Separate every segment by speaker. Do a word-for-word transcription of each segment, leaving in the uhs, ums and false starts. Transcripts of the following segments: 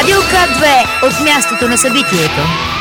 Speaker 1: Радио К две от мястото на събитието.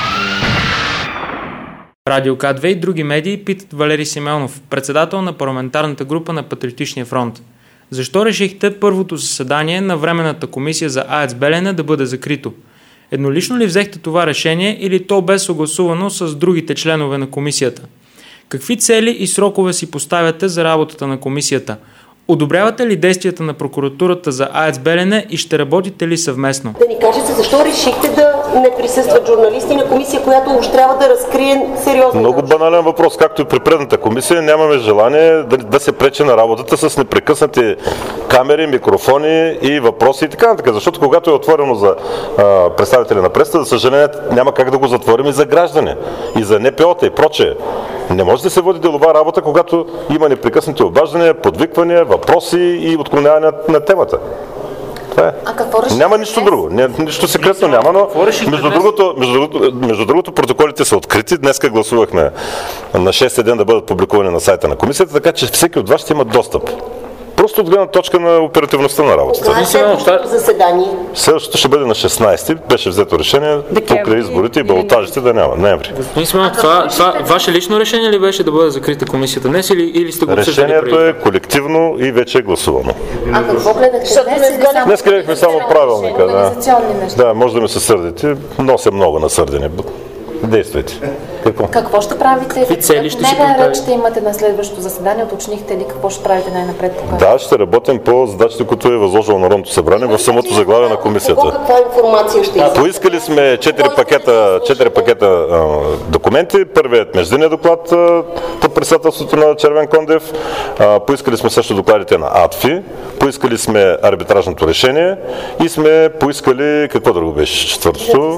Speaker 2: Радио К две и други медии питат Валери Симеонов, председател на парламентарната група на Патриотичния фронт. Защо решихте първото заседание на Временната комисия за АЕЦ Белене да бъде закрито? Еднолично ли взехте това решение или то бе съгласувано с другите членове на комисията? Какви цели и срокове си поставяте за работата на комисията? Одобрявате ли действията на прокуратурата за АЕЦ Белене и ще работите ли съвместно?
Speaker 3: Да ни кажете защо решихте да не присъстват журналисти на комисия, която уж трябва да разкрие сериозно.
Speaker 4: Много банален въпрос, както и при предната комисия. Нямаме желание да, да се пречи на работата с непрекъснати камери, микрофони и въпроси и така нататък. Защото когато е отворено за а, представители на пресата, за съжаление няма как да го затворим и за граждани, и за НПО-та и прочее. Не може да се води делова работа, когато има непрекъснати обаждания, подвиквания, въпроси и отклоняване на темата. Това е.
Speaker 3: А какво решите?
Speaker 4: Няма нищо друго. Не, нищо секретно няма, но между другото, между, другото, между другото протоколите са открити. Днеска гласувахме на шести ден да бъдат публикувани на сайта на комисията, така че всеки от вас ще има достъп. Просто от гледна точка на оперативността на работата.
Speaker 3: Кога е следващото заседание?
Speaker 4: Следващото ще бъде на шестнайсети. Беше взето решение покрай изборите и балотажите да няма. Ноември.
Speaker 2: Господин Симеонов, това, това ваше лично решение ли беше да бъде закрита комисията днес или, или сте го обсъждали преди?
Speaker 4: Решението е колективно и вече е гласувано.
Speaker 3: А какво гледахте днес?
Speaker 4: Днес гледахме само правилника. Да. да, може да ми се сърдите, но се много насърдени. Действайте. Какво?
Speaker 5: Какво ще правите?
Speaker 2: Какви цели ще си
Speaker 5: поставите? Реч ще имате на следващото заседание. Уточнихте ли какво ще правите най-напред?
Speaker 4: Да, ще работим по задачите, които е възложило Народното събрание в самото заглавие на комисията.
Speaker 3: Каква информация ще искате?
Speaker 4: Поискали сме четири пакета, четири пакета а, документи. Първият междинния доклад а, под председателството на Червен Кондев. А, поискали сме също докладите на АДФИ. Поискали сме арбитражното решение и сме поискали, какво друго беше четвъртото?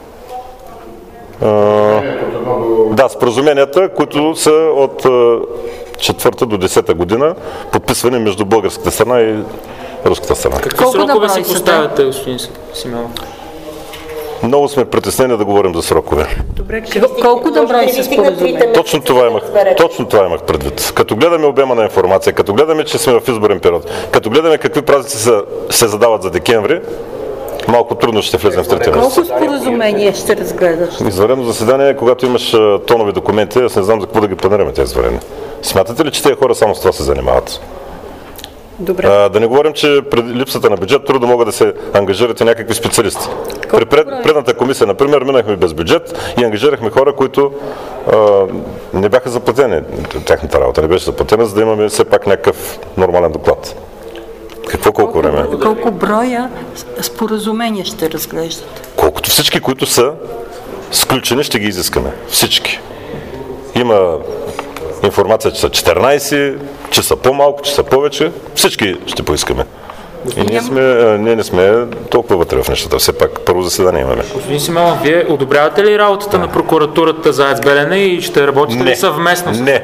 Speaker 4: Uh, да, споразуменията, които са от четвърта до десета година, подписвани между българската страна и руската страна.
Speaker 2: Какви срокове си поставяте, господин Симеонов?
Speaker 4: Много сме притеснени да говорим за срокове.
Speaker 5: Добре, колко добра и се споразумение?
Speaker 4: Точно това имах, точно това имах предвид. Като гледаме обема на информация, като гледаме, че сме в изборен период, като гледаме какви празници се, се задават за декември, малко трудно ще влезем в третия месец.
Speaker 5: Колко споразумения ще разгледаш?
Speaker 4: Извънредно заседание, когато имаш тонови документи, аз не знам за какво да ги планираме тези извънредни. Смятате ли, че тези хора само с това се занимават?
Speaker 5: Добре.
Speaker 4: А, да не говорим, че преди липсата на бюджет трудно могат да се ангажират и някакви специалисти. Колко При пред, предната комисия, например, минахме без бюджет и ангажирахме хора, които а, не бяха заплатени. Тяхната работа не беше заплатена, за да имаме все пак някакъв нормален доклад. Какво колко, колко време?
Speaker 5: Колко броя споразумения ще разглеждате?
Speaker 4: Колкото всички, които са сключени, ще ги изискаме. Всички. Има информация, че са четиринайсет, че са по-малко, че са повече. Всички ще поискаме. И ние, сме, ние не сме толкова вътре в нещата. Все пак първо заседание имаме.
Speaker 2: Господин Симеонов, вие одобрявате ли работата на прокуратурата за АЕЦ Белене и ще работите
Speaker 4: не,
Speaker 2: ли съвместно?
Speaker 4: Не.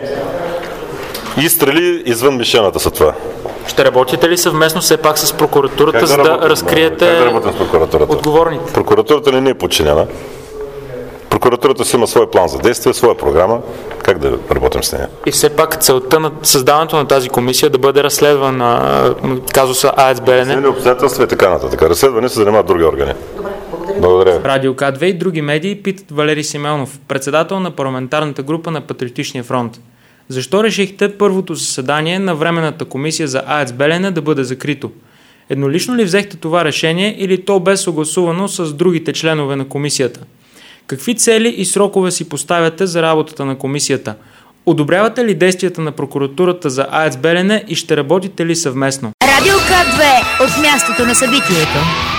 Speaker 4: Изстрели извън мишената са това.
Speaker 2: Ще работите ли съвместно все пак с прокуратурата,
Speaker 4: да
Speaker 2: за да
Speaker 4: работим,
Speaker 2: разкриете
Speaker 4: как да работим с прокуратурата?
Speaker 2: Отговорните?
Speaker 4: Прокуратурата не ни е подчинена. Прокуратурата си има свой план за действие, своя програма. Как да работим с нея?
Speaker 2: И все пак целта на създаването на тази комисия да бъде разследвана казуса АЕЦ Белене.
Speaker 4: Силни обстоятелства и така нататък. Разследване се занимават други органи. Добре, благодаря.
Speaker 2: Радио К две и други медии питат Валери Симеонов, председател на парламентарната група на Патриотичния фронт. Защо решихте първото заседание на Временната комисия за АЕЦ Белене да бъде закрито? Еднолично ли взехте това решение или то бе съгласувано с другите членове на комисията? Какви цели и срокове си поставяте за работата на комисията? Одобрявате ли действията на прокуратурата за АЕЦ Белене и ще работите ли съвместно?
Speaker 1: Радио К две от мястото на събитието.